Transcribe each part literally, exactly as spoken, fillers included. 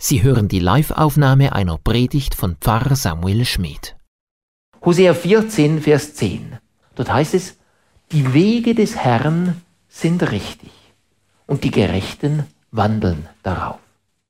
Sie hören die Live-Aufnahme einer Predigt von Pfarrer Samuel Schmid. Hosea vierzehn, Vers zehn. Dort heißt es, die Wege des Herrn sind richtig und die Gerechten wandeln darauf.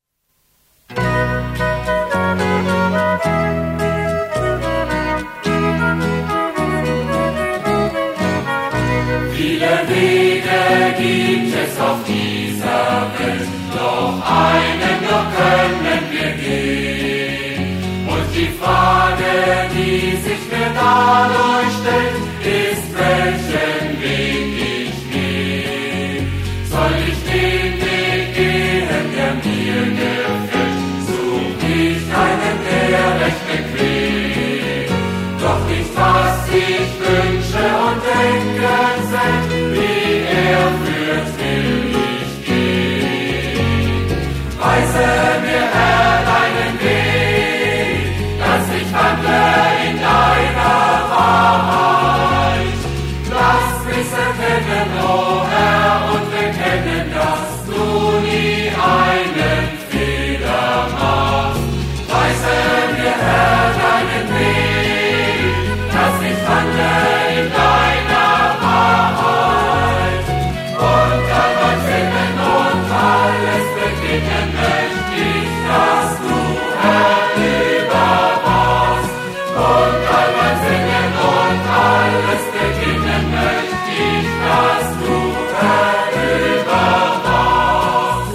Viele Wege gibt es auf dieser Welt, doch einen nur können wir gehen. Und die Frage, die sich mir dadurch stellt, ist, welchen Weg ich gehe. Soll ich den Weg gehen, der mir gefällt, such nicht einen, der recht bequem. Doch nicht, was ich wünsche und denke, wie er führt, will ich gehen. Weise mir, Herr, deinen Weg, dass ich wandle in deiner Wahrheit. Lass mich erkennen, o Herr, und bekennen, dass du nie einen Fehler machst. Weise mir, Herr, deinen Weg, dass ich wandle in deiner Wahrheit. Und an mein Singen und alles beginnen möchte ich, dass du Herr warst. Und an mein Singen und alles beginnen möchte ich, dass du Herr warst.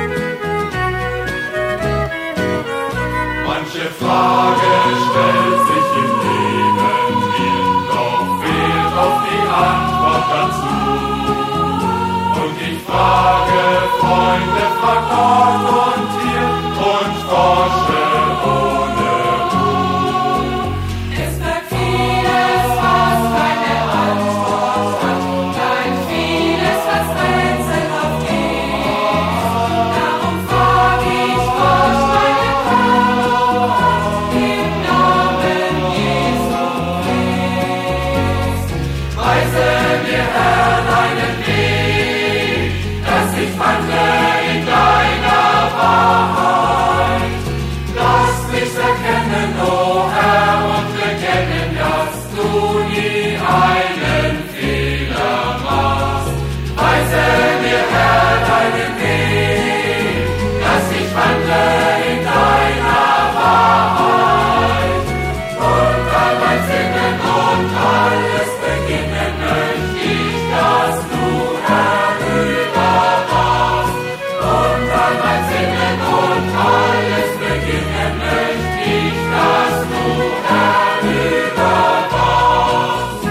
Manche Frage stellt sich im Leben mir, doch fehlt auf die Antwort dazu. Und ich frage Freunde, frag dort und hier und forsche ohne Ruhe. Es bleibt vieles, was keine Antwort hat, bleibt vieles, was rätselhaft ist. Darum frag ich Gott, meine Kraft, im Namen Jesu Christ. Weise mir, Herr, deinen Weg, dass ich wandle in deiner Wahrheit. Lass mich erkennen, o Herr, und bekennen, dass du nie einen Fehler machst. Weise mir, Herr, deinen Weg, dass ich wandle in deiner Wahrheit. Und all mein Singen und alles beginnen möchte ich, dass du Herr warst. Und all mein Singen und alles beginnen möchte ich, dass du Herr warst.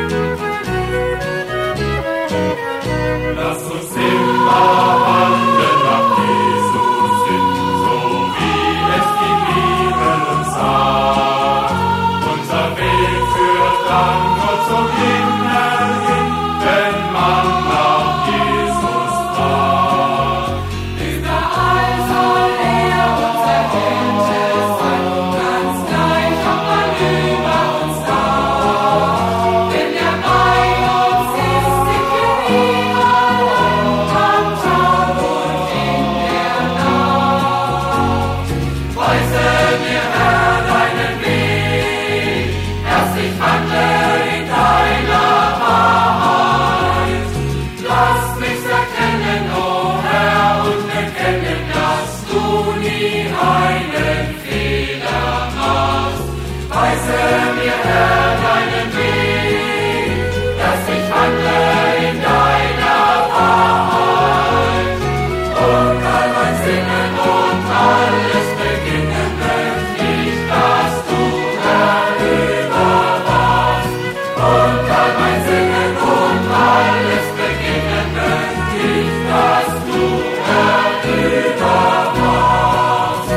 Lass uns immer wandeln nach Jesus Sinn, so wie es die Bibel uns sagt. Unser Weg führt dann nur zum Himmel hin, wenn man nach Jesus fragt. Überall soll er unser Hirte sein, ganz gleich, ob man über uns wacht. Wenn er bei uns ist, sind wir nie allein, am Tag und in der Nacht. Weise mir, Herr, deinen Weg, dass ich wandle in deiner Wahrheit. Lass mich erkennen, o Herr, und bekennen, dass du nie einen Fehler machst. Weise mir, Herr, deinen Weg, dass ich wandle in deiner Wahrheit. Und all mein Singen und alles beginnen möchte ich, dass du Herr warst. Und all mein Singen und alles beginnen möchte ich, dass du Herr warst.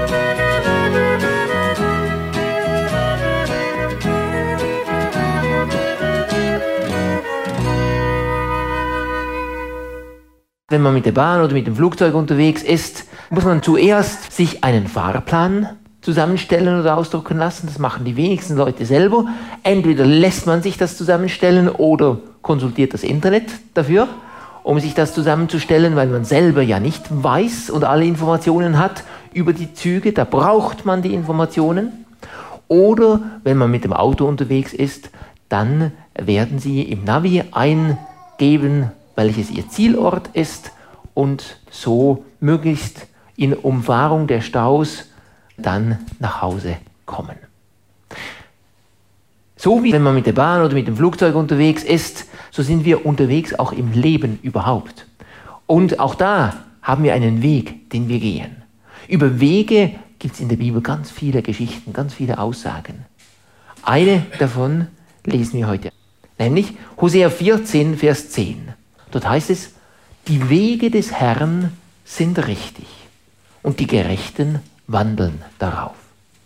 Wenn man mit der Bahn oder mit dem Flugzeug unterwegs ist, muss man zuerst sich einen Fahrplan zusammenstellen oder ausdrucken lassen. Das machen die wenigsten Leute selber. Entweder lässt man sich das zusammenstellen oder konsultiert das Internet dafür. um sich das zusammenzustellen, weil man selber ja nicht weiß und alle Informationen hat über die Züge, da braucht man die Informationen. Oder wenn man mit dem Auto unterwegs ist, dann werden Sie im Navi eingeben, welches Ihr Zielort ist und so möglichst in Umfahrung der Staus dann nach Hause kommen. So wie wenn man mit der Bahn oder mit dem Flugzeug unterwegs ist, so sind wir unterwegs auch im Leben überhaupt. Und auch da haben wir einen Weg, den wir gehen. Über Wege gibt es in der Bibel ganz viele Geschichten, ganz viele Aussagen. Eine davon lesen wir heute, nämlich Hosea vierzehn, Vers zehn. Dort heißt es, die Wege des Herrn sind richtig und die Gerechten wandeln darauf.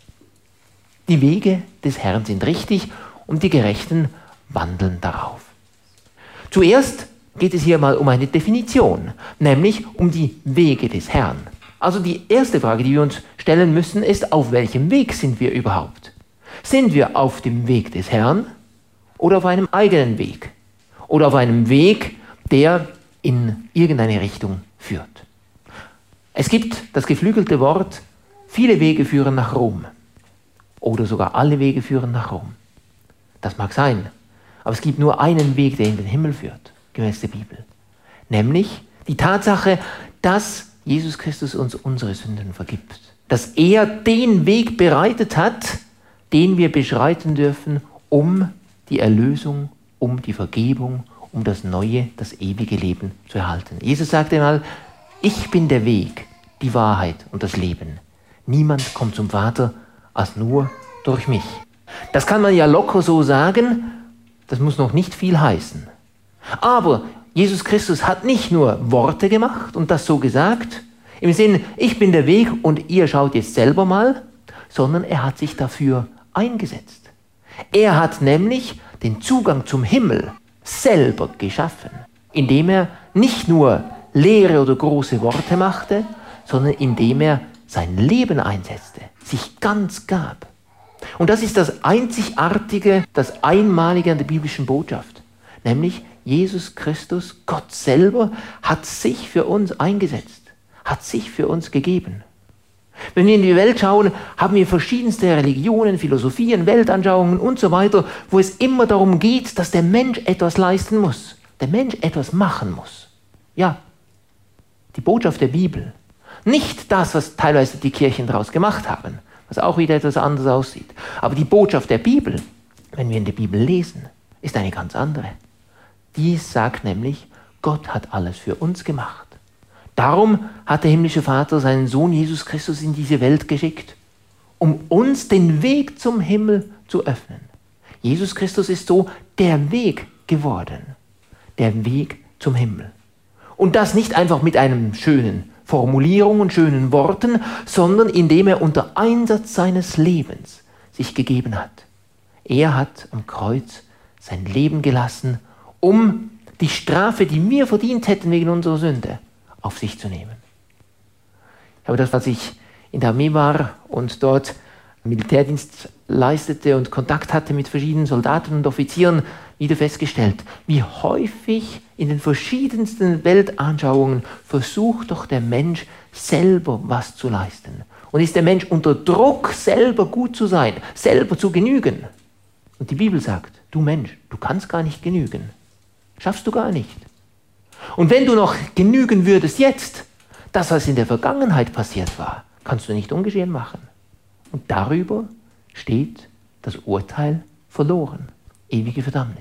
Die Wege des Herrn sind richtig und die Gerechten wandeln darauf. Zuerst geht es hier mal um eine Definition, nämlich um die Wege des Herrn. Also die erste Frage, die wir uns stellen müssen, ist, auf welchem Weg sind wir überhaupt? Sind wir auf dem Weg des Herrn oder auf einem eigenen Weg? Oder auf einem Weg, der in irgendeine Richtung führt? Es gibt das geflügelte Wort, viele Wege führen nach Rom. Oder sogar alle Wege führen nach Rom. Das mag sein, aber es gibt nur einen Weg, der in den Himmel führt, gemäß der Bibel. Nämlich die Tatsache, dass Jesus Christus uns unsere Sünden vergibt. Dass er den Weg bereitet hat, den wir beschreiten dürfen, um die Erlösung, um die Vergebung, um das neue, das ewige Leben zu erhalten. Jesus sagte einmal, ich bin der Weg, die Wahrheit und das Leben. Niemand kommt zum Vater als nur durch mich. Das kann man ja locker so sagen, das muss noch nicht viel heißen. Aber Jesus Christus hat nicht nur Worte gemacht und das so gesagt, im Sinn, ich bin der Weg und ihr schaut jetzt selber mal, sondern er hat sich dafür eingesetzt. Er hat nämlich den Zugang zum Himmel selber geschaffen, indem er nicht nur leere oder große Worte machte, sondern indem er sein Leben einsetzte, sich ganz gab. Und das ist das Einzigartige, das Einmalige an der biblischen Botschaft, nämlich Jesus Christus, Gott selber, hat sich für uns eingesetzt, hat sich für uns gegeben. Wenn wir in die Welt schauen, haben wir verschiedenste Religionen, Philosophien, Weltanschauungen und so weiter, wo es immer darum geht, dass der Mensch etwas leisten muss, der Mensch etwas machen muss. Ja, die Botschaft der Bibel, nicht das, was teilweise die Kirchen daraus gemacht haben, was auch wieder etwas anders aussieht. Aber die Botschaft der Bibel, wenn wir in der Bibel lesen, ist eine ganz andere. Die sagt nämlich, Gott hat alles für uns gemacht. Darum hat der himmlische Vater seinen Sohn Jesus Christus in diese Welt geschickt, um uns den Weg zum Himmel zu öffnen. Jesus Christus ist so der Weg geworden, der Weg zum Himmel. Und das nicht einfach mit einem schönen Formulierung und schönen Worten, sondern indem er unter Einsatz seines Lebens sich gegeben hat. Er hat am Kreuz sein Leben gelassen, um die Strafe, die wir verdient hätten wegen unserer Sünde, auf sich zu nehmen. Ich habe das, was ich in der Armee war und dort Militärdienst leistete und Kontakt hatte mit verschiedenen Soldaten und Offizieren, wieder festgestellt, wie häufig in den verschiedensten Weltanschauungen versucht doch der Mensch selber was zu leisten. Und ist der Mensch unter Druck, selber gut zu sein, selber zu genügen. Und die Bibel sagt, du Mensch, du kannst gar nicht genügen. Schaffst du gar nicht. Und wenn du noch genügen würdest jetzt, das, was in der Vergangenheit passiert war, kannst du nicht ungeschehen machen. Und darüber steht das Urteil verloren, ewige Verdammnis.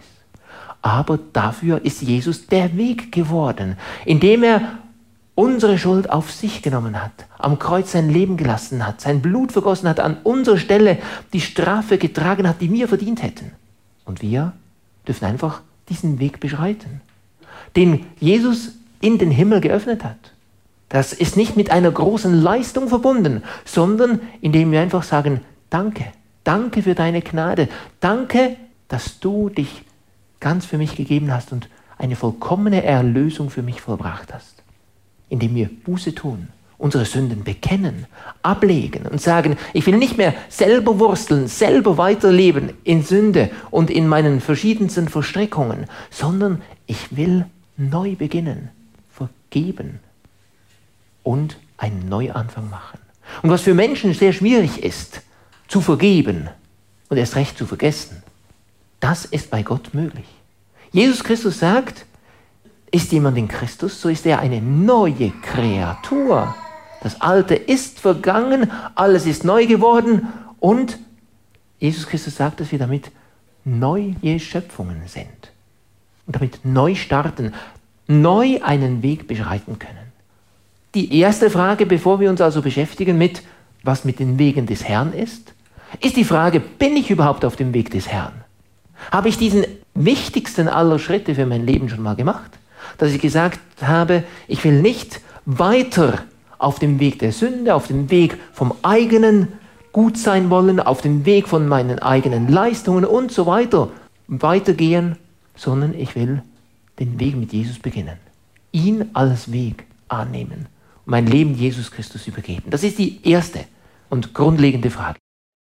Aber dafür ist Jesus der Weg geworden, indem er unsere Schuld auf sich genommen hat, am Kreuz sein Leben gelassen hat, sein Blut vergossen hat, an unserer Stelle die Strafe getragen hat, die wir verdient hätten. Und wir dürfen einfach diesen Weg beschreiten, den Jesus in den Himmel geöffnet hat. Das ist nicht mit einer großen Leistung verbunden, sondern indem wir einfach sagen, danke, danke für deine Gnade, danke, dass du dich ganz für mich gegeben hast und eine vollkommene Erlösung für mich vollbracht hast. Indem wir Buße tun, unsere Sünden bekennen, ablegen und sagen, ich will nicht mehr selber wursteln, selber weiterleben in Sünde und in meinen verschiedensten Verstrickungen, sondern ich will neu beginnen, vergeben und einen Neuanfang machen. Und was für Menschen sehr schwierig ist, zu vergeben und erst recht zu vergessen, das ist bei Gott möglich. Jesus Christus sagt, ist jemand in Christus, so ist er eine neue Kreatur. Das Alte ist vergangen, alles ist neu geworden und Jesus Christus sagt, dass wir damit neue Schöpfungen sind und damit neu starten, neu einen Weg beschreiten können. Die erste Frage, bevor wir uns also beschäftigen mit, was mit den Wegen des Herrn ist, ist die Frage, bin ich überhaupt auf dem Weg des Herrn? Habe ich diesen wichtigsten aller Schritte für mein Leben schon mal gemacht? Dass ich gesagt habe, ich will nicht weiter auf dem Weg der Sünde, auf dem Weg vom eigenen Gutsein wollen, auf dem Weg von meinen eigenen Leistungen und so weiter weitergehen, sondern ich will den Weg mit Jesus beginnen. Ihn als Weg annehmen und mein Leben Jesus Christus übergeben. Das ist die erste und grundlegende Frage.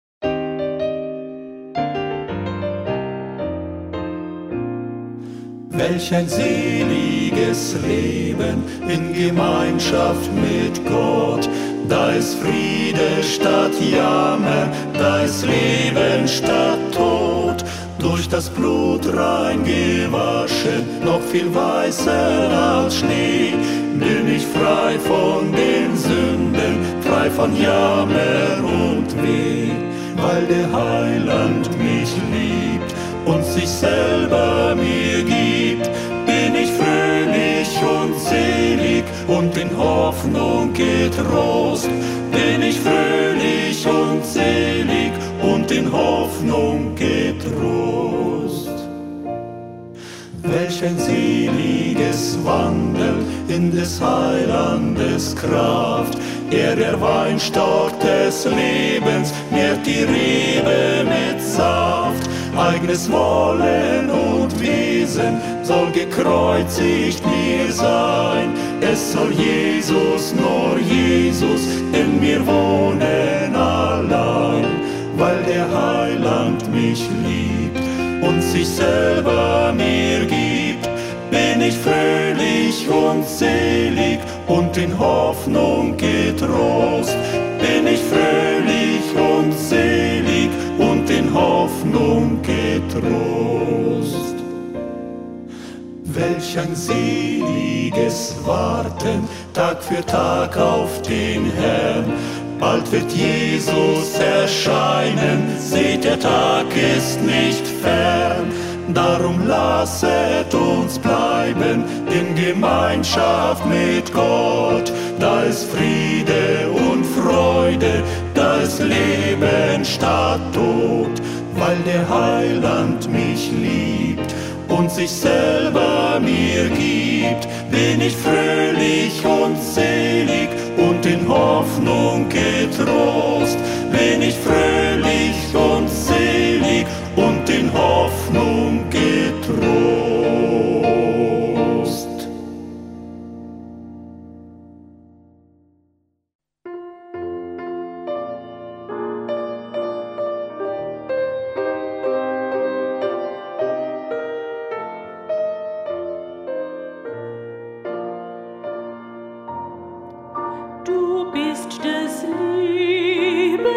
Welch ein seliges Leben in Gemeinschaft mit Gott. Da ist Friede statt Jammer, da ist Leben statt Tod. Durch das Blut rein gewaschen, noch viel weißer als Schnee. Bin ich frei von den Sünden, frei von Jammer und Weh. Weil der Heiland mich liebt und sich selber mir gibt, bin ich fröhlich und selig und in Hoffnung getrost. Bin ich fröhlich und selig und in Hoffnung getrost. Welch ein seliges Wandeln in des Heilandes Kraft. Er, der Weinstock des Lebens, nährt die Rebe mit Saft. Eigenes Wollen und Wesen soll gekreuzigt mir sein. Es soll Jesus, nur Jesus, in mir wohnen allein. Weil der Heiland mich liebt und sich selber mir gibt, bin ich fröhlich und selig und in Hoffnung getrost. Bin ich fröhlich und selig und in Hoffnung getrost. Welch ein seliges Warten, Tag für Tag auf den Herrn. Bald wird Jesus erscheinen, seht, der Tag ist nicht fern. Darum lasset uns bleiben in Gemeinschaft mit Gott. Da ist Friede und Freude, da ist Leben statt Tod. Weil der Heiland mich liebt und sich selber mir gibt, bin ich fröhlich und selig und in Hoffnung getrost. Bin ich fröhlich und selig und in Hoffnung getrost. Du bist des Lebens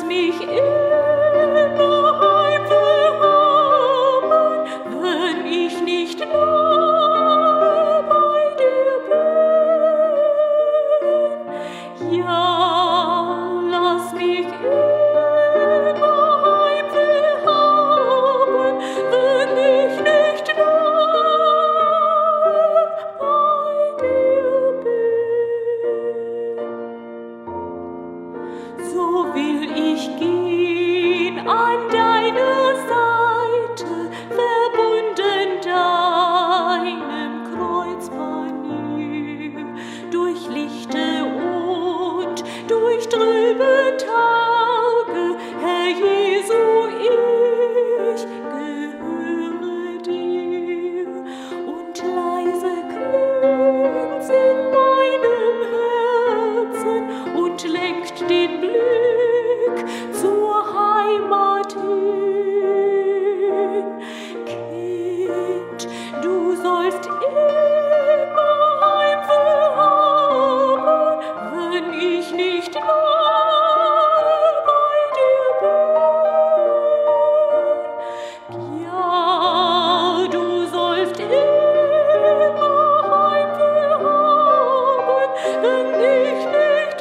mich immer heim verharren, wenn ich nicht nahe bei dir bin. Ja, lass mich immer heim verharren, wenn ich nicht nahe bei dir bin. So will ich gehen an deiner Seite, verbunden deinem Kreuzpanier, durch lichte und durch trübe Tage, Herr Jesu, ich gehöre dir. Und leise klingt's in meinem Herzen und lenkt den Blick zur Heimat hin. Kind, du sollst immer heim verharren, wenn ich nicht nahe bei dir bin. Ja, du sollst immer heim verharren, wenn ich nicht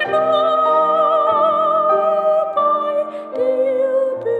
nahe bei dir bin.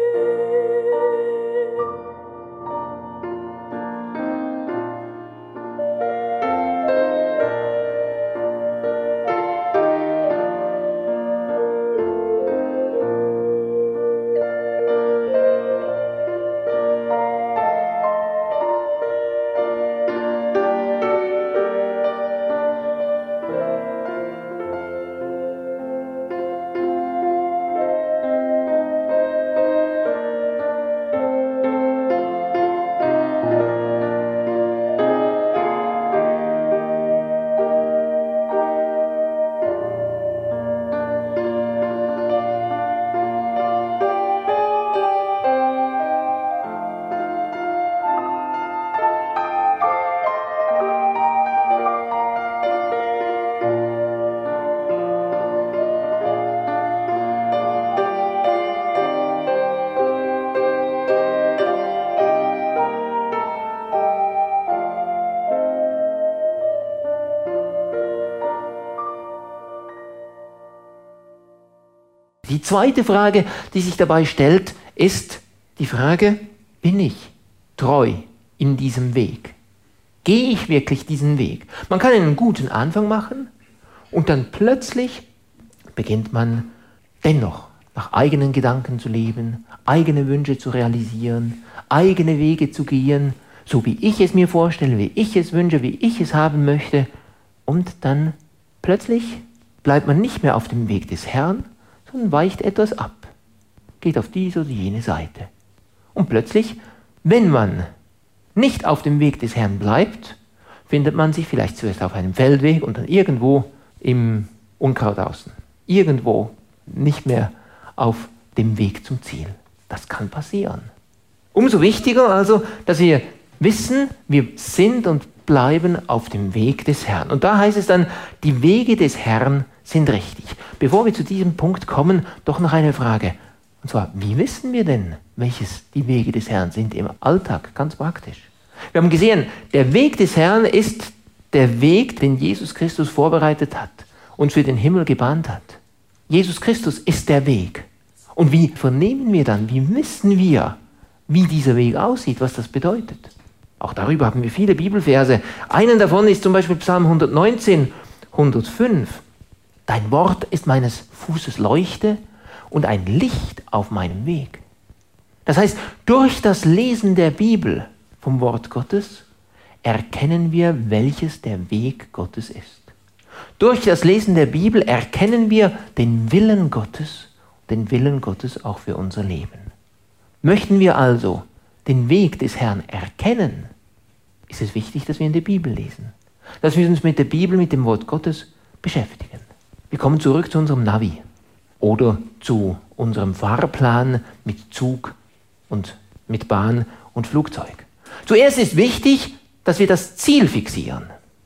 Die zweite Frage, die sich dabei stellt, ist die Frage, bin ich treu in diesem Weg? Gehe ich wirklich diesen Weg? Man kann einen guten Anfang machen und dann plötzlich beginnt man dennoch nach eigenen Gedanken zu leben, eigene Wünsche zu realisieren, eigene Wege zu gehen, so wie ich es mir vorstelle, wie ich es wünsche, wie ich es haben möchte. Und dann plötzlich bleibt man nicht mehr auf dem Weg des Herrn, sondern weicht etwas ab, geht auf diese oder jene Seite. Und plötzlich, wenn man nicht auf dem Weg des Herrn bleibt, findet man sich vielleicht zuerst auf einem Feldweg und dann irgendwo im Unkraut außen. Irgendwo nicht mehr auf dem Weg zum Ziel. Das kann passieren. Umso wichtiger also, dass wir wissen, wir sind und bleiben auf dem Weg des Herrn. Und da heißt es dann, die Wege des Herrn sind richtig. Bevor wir zu diesem Punkt kommen, doch noch eine Frage. Und zwar, wie wissen wir denn, welches die Wege des Herrn sind im Alltag, ganz praktisch? Wir haben gesehen, der Weg des Herrn ist der Weg, den Jesus Christus vorbereitet hat und für den Himmel gebahnt hat. Jesus Christus ist der Weg. Und wie vernehmen wir dann, wie wissen wir, wie dieser Weg aussieht, was das bedeutet? Auch darüber haben wir viele Bibelverse. Einen davon ist zum Beispiel Psalm hundertneunzehn, hundertfünf. Dein Wort ist meines Fußes Leuchte und ein Licht auf meinem Weg. Das heißt, durch das Lesen der Bibel vom Wort Gottes erkennen wir, welches der Weg Gottes ist. Durch das Lesen der Bibel erkennen wir den Willen Gottes, den Willen Gottes auch für unser Leben. Möchten wir also den Weg des Herrn erkennen, ist es wichtig, dass wir in der Bibel lesen, dass wir uns mit der Bibel, mit dem Wort Gottes beschäftigen. Wir kommen zurück zu unserem Navi oder zu unserem Fahrplan mit Zug und mit Bahn und Flugzeug. Zuerst ist wichtig, dass wir das Ziel fixieren.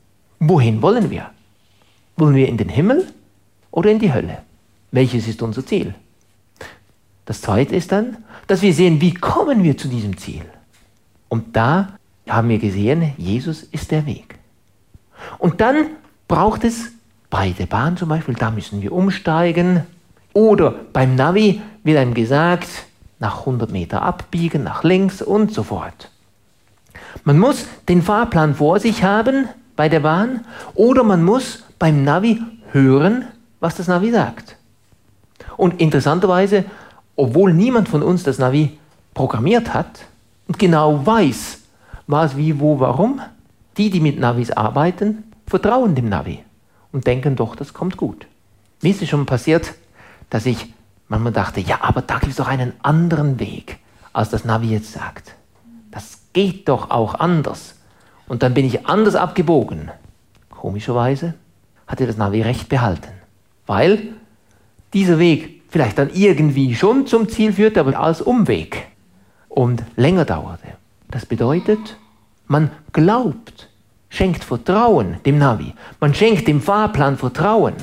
Wohin wollen wir? Wollen wir in den Himmel oder in die Hölle? Welches ist unser Ziel? Das Zweite ist dann, dass wir sehen, wie kommen wir zu diesem Ziel. Und da haben wir gesehen, Jesus ist der Weg. Und dann braucht es bei der Bahn zum Beispiel, da müssen wir umsteigen. Oder beim Navi wird einem gesagt, nach hundert Meter abbiegen, nach links und so fort. Man muss den Fahrplan vor sich haben bei der Bahn oder man muss beim Navi hören, was das Navi sagt. Und interessanterweise, obwohl niemand von uns das Navi programmiert hat und genau weiß, was, wie, wo, warum, die, die mit Navis arbeiten, vertrauen dem Navi und denken doch, das kommt gut. Mir ist es schon passiert, dass ich manchmal dachte, ja, aber da gibt es doch einen anderen Weg, als das Navi jetzt sagt. Das geht doch auch anders. Und dann bin ich anders abgebogen. Komischerweise hatte das Navi recht behalten, weil dieser Weg vielleicht dann irgendwie schon zum Ziel führte, aber als Umweg und länger dauerte. Das bedeutet, man glaubt, schenkt Vertrauen dem Navi, man schenkt dem Fahrplan Vertrauen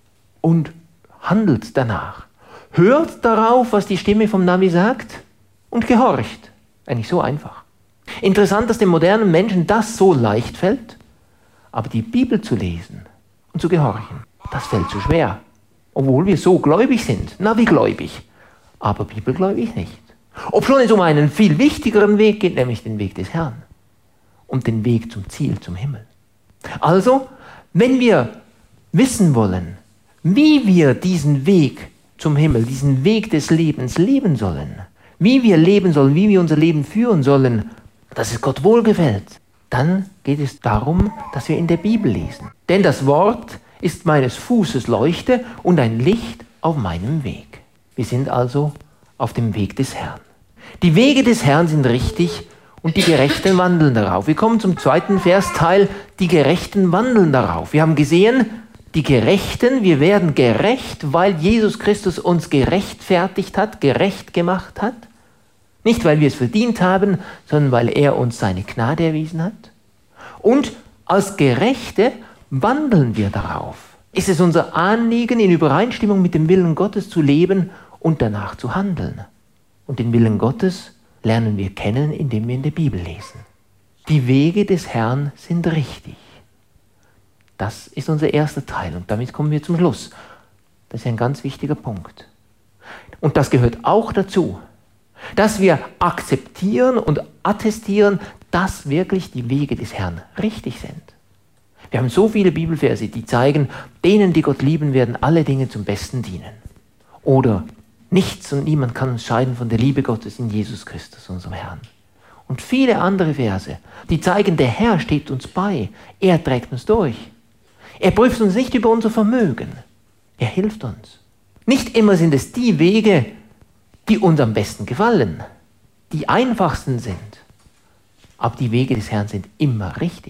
und handelt danach. Hört darauf, was die Stimme vom Navi sagt und gehorcht. Eigentlich so einfach. Interessant, dass dem modernen Menschen das so leicht fällt, aber die Bibel zu lesen und zu gehorchen, das fällt so schwer. Obwohl wir so gläubig sind, Navi-gläubig, aber bibelgläubig nicht. Obschon es um einen viel wichtigeren Weg geht, nämlich den Weg des Herrn und den Weg zum Ziel, zum Himmel. Also, wenn wir wissen wollen, wie wir diesen Weg zum Himmel, diesen Weg des Lebens leben sollen, wie wir leben sollen, wie wir unser Leben führen sollen, dass es Gott wohlgefällt, dann geht es darum, dass wir in der Bibel lesen. Denn das Wort ist meines Fußes Leuchte und ein Licht auf meinem Weg. Wir sind also auf dem Weg des Herrn. Die Wege des Herrn sind richtig und die Gerechten wandeln darauf. Wir kommen zum zweiten Versteil, die Gerechten wandeln darauf. Wir haben gesehen, die Gerechten, wir werden gerecht, weil Jesus Christus uns gerechtfertigt hat, gerecht gemacht hat. Nicht, weil wir es verdient haben, sondern weil er uns seine Gnade erwiesen hat. Und als Gerechte wandeln wir darauf. Ist es unser Anliegen, in Übereinstimmung mit dem Willen Gottes zu leben und danach zu handeln. Und den Willen Gottes lernen wir kennen, indem wir in der Bibel lesen. Die Wege des Herrn sind richtig. Das ist unser erster Teil und damit kommen wir zum Schluss. Das ist ein ganz wichtiger Punkt. Und das gehört auch dazu, dass wir akzeptieren und attestieren, dass wirklich die Wege des Herrn richtig sind. Wir haben so viele Bibelverse, die zeigen, denen, die Gott lieben, werden alle Dinge zum Besten dienen. Oder nichts und niemand kann uns scheiden von der Liebe Gottes in Jesus Christus, unserem Herrn. Und viele andere Verse, die zeigen, der Herr steht uns bei, er trägt uns durch. Er prüft uns nicht über unser Vermögen, er hilft uns. Nicht immer sind es die Wege, die uns am besten gefallen, die einfachsten sind, aber die Wege des Herrn sind immer richtig.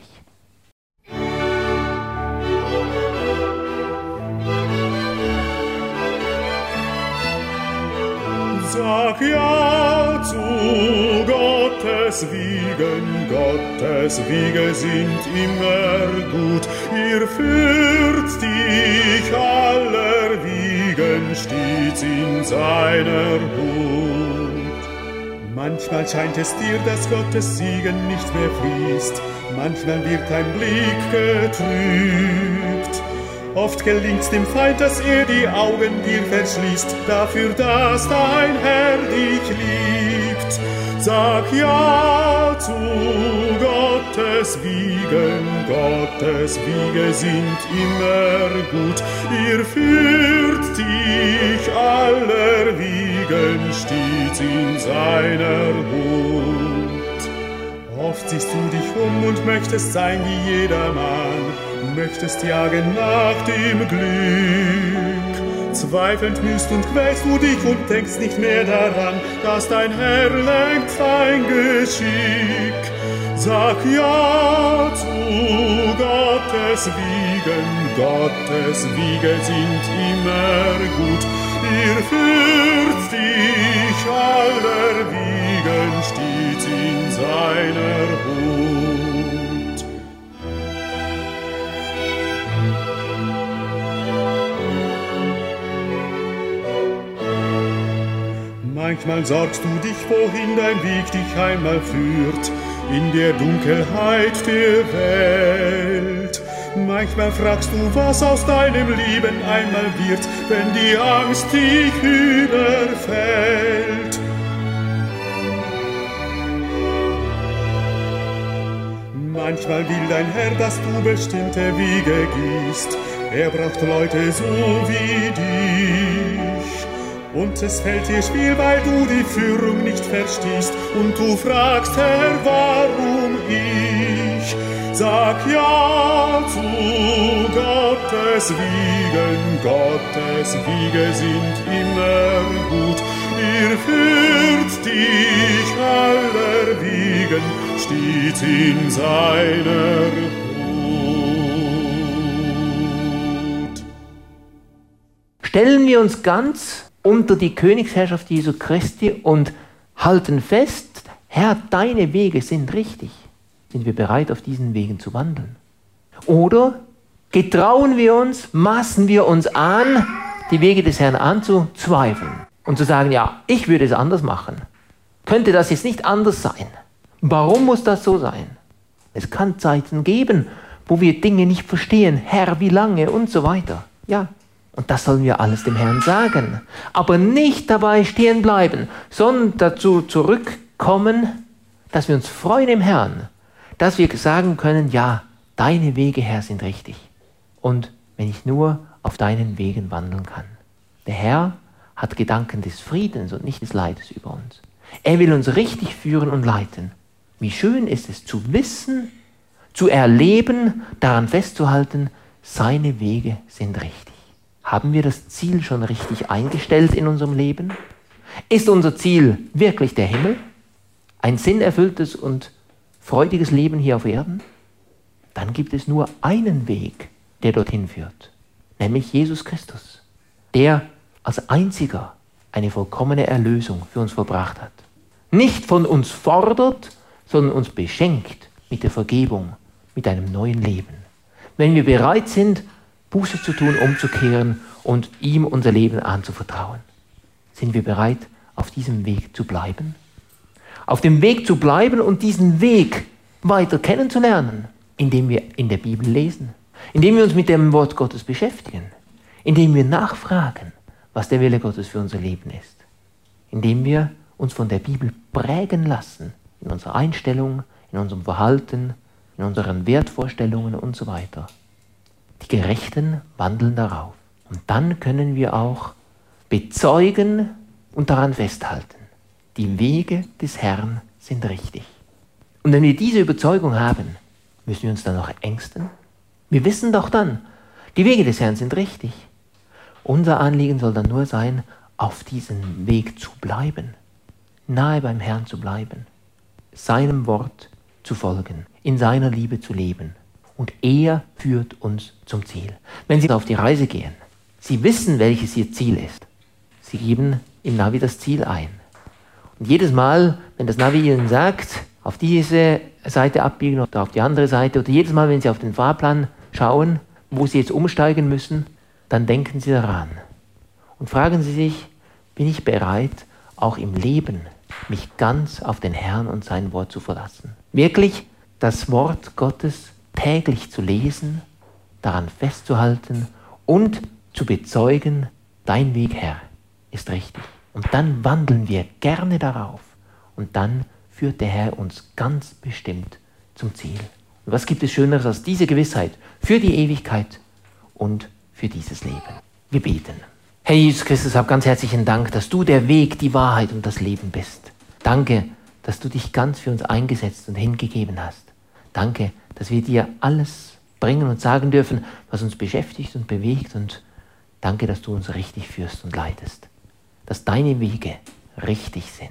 Sag ja zu Gottes Wegen, Gottes Wege sind immer gut. Ihr führt dich aller Wegen stets in seiner Hut. Manchmal scheint es dir, dass Gottes Segen nicht mehr fließt, manchmal wird dein Blick getrübt. Oft gelingt's dem Feind, dass er die Augen dir verschließt, dafür, dass dein Herr dich liebt. Sag ja zu Gottes Wegen, Gottes Wege sind immer gut. Ihr führt dich aller Wegen stets in seiner Hut. Oft siehst du dich um und möchtest sein wie jedermann, möchtest jagen nach dem Glück. Zweifelnd mühst und quälst du dich und denkst nicht mehr daran, dass dein Herr lenkt dein Geschick. Sag ja zu Gottes Wegen, Gottes Wege sind immer gut. Ihr führt dich aller Wegen stets in seiner Hut. Manchmal sorgst du dich, wohin dein Weg dich einmal führt, in der Dunkelheit der Welt. Manchmal fragst du, was aus deinem Leben einmal wird, wenn die Angst dich überfällt. Manchmal will dein Herr, dass du bestimmte Wege gehst. Er braucht Leute so wie dich. Und es fällt dir schwer, weil du die Führung nicht verstehst. Und du fragst, Herr, warum ich? Sag ja zu Gottes Wegen. Gottes Wege sind immer gut. Er führt dich aller Wegen stets in seiner Hut. Stellen wir uns ganz unter die Königsherrschaft Jesu Christi und halten fest, Herr, deine Wege sind richtig. Sind wir bereit, auf diesen Wegen zu wandeln? Oder getrauen wir uns, maßen wir uns an, die Wege des Herrn anzuzweifeln und zu sagen, ja, ich würde es anders machen. Könnte das jetzt nicht anders sein? Warum muss das so sein? Es kann Zeiten geben, wo wir Dinge nicht verstehen. Herr, wie lange? Und so weiter. Ja, und das sollen wir alles dem Herrn sagen. Aber nicht dabei stehen bleiben, sondern dazu zurückkommen, dass wir uns freuen im Herrn. Dass wir sagen können, ja, deine Wege, Herr, sind richtig. Und wenn ich nur auf deinen Wegen wandeln kann. Der Herr hat Gedanken des Friedens und nicht des Leides über uns. Er will uns richtig führen und leiten. Wie schön ist es zu wissen, zu erleben, daran festzuhalten, seine Wege sind richtig. Haben wir das Ziel schon richtig eingestellt in unserem Leben? Ist unser Ziel wirklich der Himmel? Ein sinnerfülltes und freudiges Leben hier auf Erden? Dann gibt es nur einen Weg, der dorthin führt, nämlich Jesus Christus, der als einziger eine vollkommene Erlösung für uns vollbracht hat. Nicht von uns fordert, sondern uns beschenkt mit der Vergebung, mit einem neuen Leben. Wenn wir bereit sind, Buße zu tun, umzukehren und ihm unser Leben anzuvertrauen, sind wir bereit, auf diesem Weg zu bleiben? Auf dem Weg zu bleiben und diesen Weg weiter kennenzulernen, indem wir in der Bibel lesen, indem wir uns mit dem Wort Gottes beschäftigen, indem wir nachfragen, was der Wille Gottes für unser Leben ist, indem wir uns von der Bibel prägen lassen, in unserer Einstellung, in unserem Verhalten, in unseren Wertvorstellungen und so weiter. Die Gerechten wandeln darauf. Und dann können wir auch bezeugen und daran festhalten, die Wege des Herrn sind richtig. Und wenn wir diese Überzeugung haben, müssen wir uns dann noch ängsten? Wir wissen doch dann, die Wege des Herrn sind richtig. Unser Anliegen soll dann nur sein, auf diesem Weg zu bleiben, nahe beim Herrn zu bleiben, seinem Wort zu folgen, in seiner Liebe zu leben. Und er führt uns zum Ziel. Wenn Sie auf die Reise gehen, Sie wissen, welches Ihr Ziel ist. Sie geben im Navi das Ziel ein. Und jedes Mal, wenn das Navi Ihnen sagt, auf diese Seite abbiegen oder auf die andere Seite, oder jedes Mal, wenn Sie auf den Fahrplan schauen, wo Sie jetzt umsteigen müssen, dann denken Sie daran und fragen Sie sich, bin ich bereit, auch im Leben mich ganz auf den Herrn und sein Wort zu verlassen? Wirklich das Wort Gottes täglich zu lesen, daran festzuhalten und zu bezeugen, dein Weg, Herr, ist richtig. Und dann wandeln wir gerne darauf und dann führt der Herr uns ganz bestimmt zum Ziel. Und was gibt es Schöneres als diese Gewissheit für die Ewigkeit und für dieses Leben? Wir beten. Herr Jesus Christus, hab ganz herzlichen Dank, dass du der Weg, die Wahrheit und das Leben bist. Danke, dass du dich ganz für uns eingesetzt und hingegeben hast. Danke, dass wir dir alles bringen und sagen dürfen, was uns beschäftigt und bewegt. Und danke, dass du uns richtig führst und leitest. Dass deine Wege richtig sind.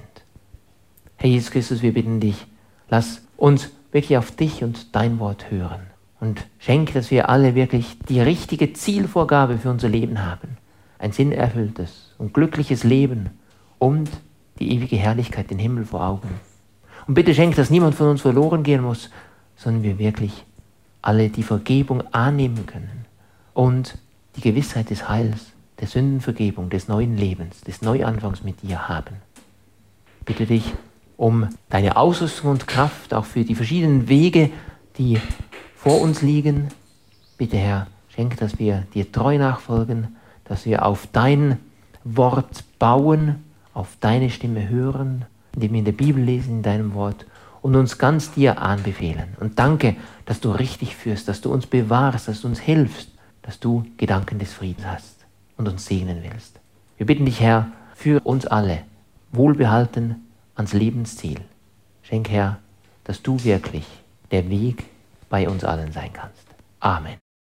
Herr Jesus Christus, wir bitten dich, lass uns wirklich auf dich und dein Wort hören. Und schenke, dass wir alle wirklich die richtige Zielvorgabe für unser Leben haben. Ein sinnerfülltes und glückliches Leben und die ewige Herrlichkeit, den Himmel vor Augen. Und bitte schenke, dass niemand von uns verloren gehen muss, sondern wir wirklich alle die Vergebung annehmen können und die Gewissheit des Heils, der Sündenvergebung, des neuen Lebens, des Neuanfangs mit dir haben. bitte dich um deine Ausrüstung und Kraft, auch für die verschiedenen Wege, die vor uns liegen. Bitte, Herr, schenke, dass wir dir treu nachfolgen, dass wir auf dein Wort bauen, auf deine Stimme hören, indem wir in der Bibel lesen, in deinem Wort und uns ganz dir anbefehlen. Und danke, dass du richtig führst, dass du uns bewahrst, dass du uns hilfst, dass du Gedanken des Friedens hast und uns segnen willst. Wir bitten dich, Herr, für uns alle wohlbehalten ans Lebensziel. Schenk, Herr, dass du wirklich der Weg bei uns allen sein kannst. Amen.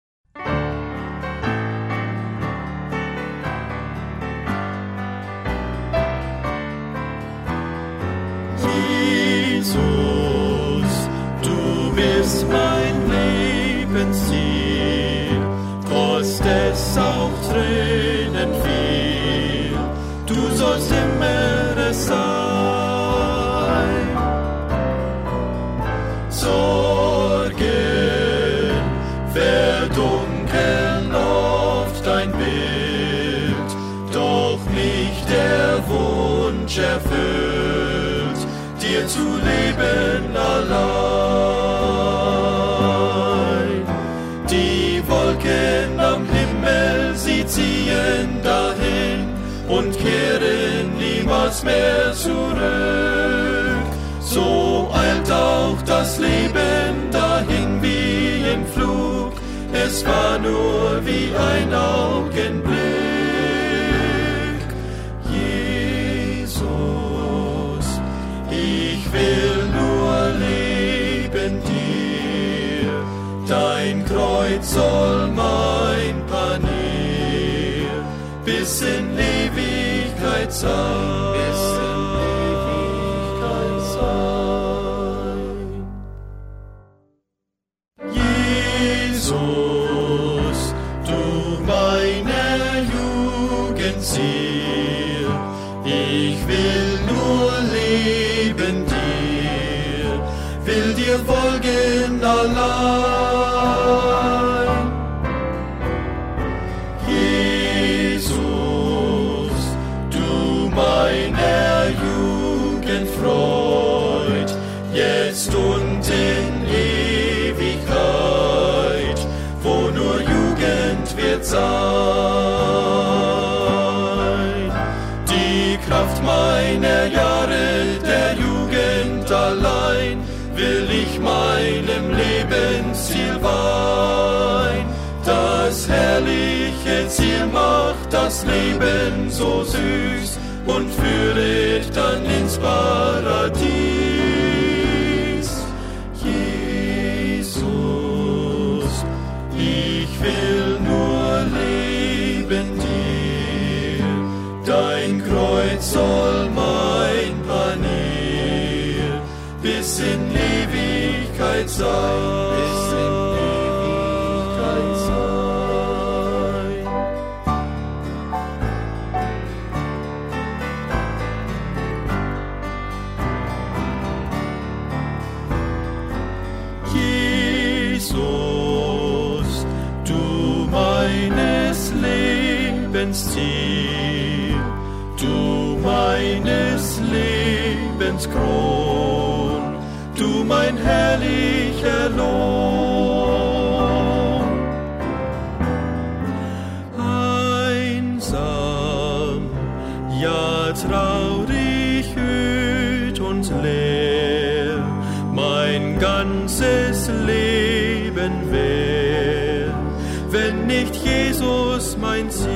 Jesus, du bist mein Lebensziel, kost es auch Tränen viel, du sollst immer es sein. Sorgen verdunkeln oft dein Bild, doch nicht der Wunsch erfüllt, dir zu leben allein. Die Wolken am Himmel, sie ziehen dahin und kehren niemals mehr zurück. So eilt auch das Leben dahin wie im Flug, es war nur wie ein Augenblick. Jesus, ich will nur leben dir, dein Kreuz soll mein Panier bis in Ewigkeit sein. Bis in Ewigkeit sein. Jesus, du meine Jugendziel, ich will nur leben dir, will dir folgen allein. Jesus, du meiner Jugend Freud, jetzt und in Ewigkeit, wo nur Jugend wird sein. Die Kraft meiner Jahre, der Jugend allein, will ich meinem Lebensziel weihen. Das herrliche Ziel macht das Leben so süß und führet dann ins Paradies. Jesus, ich will nur leben dir, dein Kreuz soll mein Panier bis in Ewigkeit sein. Bis in Ewigkeit sein. Jesus, du meines Lebens Ziel, du meines Lebens Kron, du mein herrlicher Lohn. Einsam, ja traurig, öd und leer, mein ganzes Leben wär, wenn nicht Jesus mein Ziel.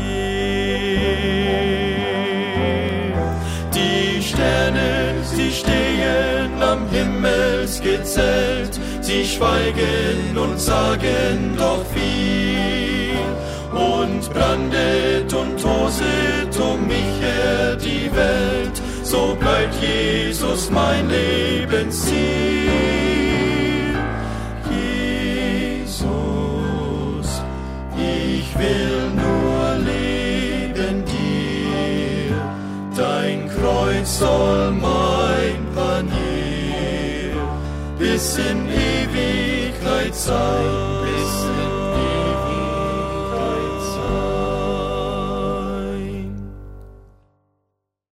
Die Sterne, sie stehen am Himmelsgezelt, sie schweigen und sagen doch viel, und brandet und toset um mich her die Welt, so bleibt Jesus mein Lebensziel. Jesus, ich will nur leben dir, dein Kreuz soll mein Panier bis in Ewigkeit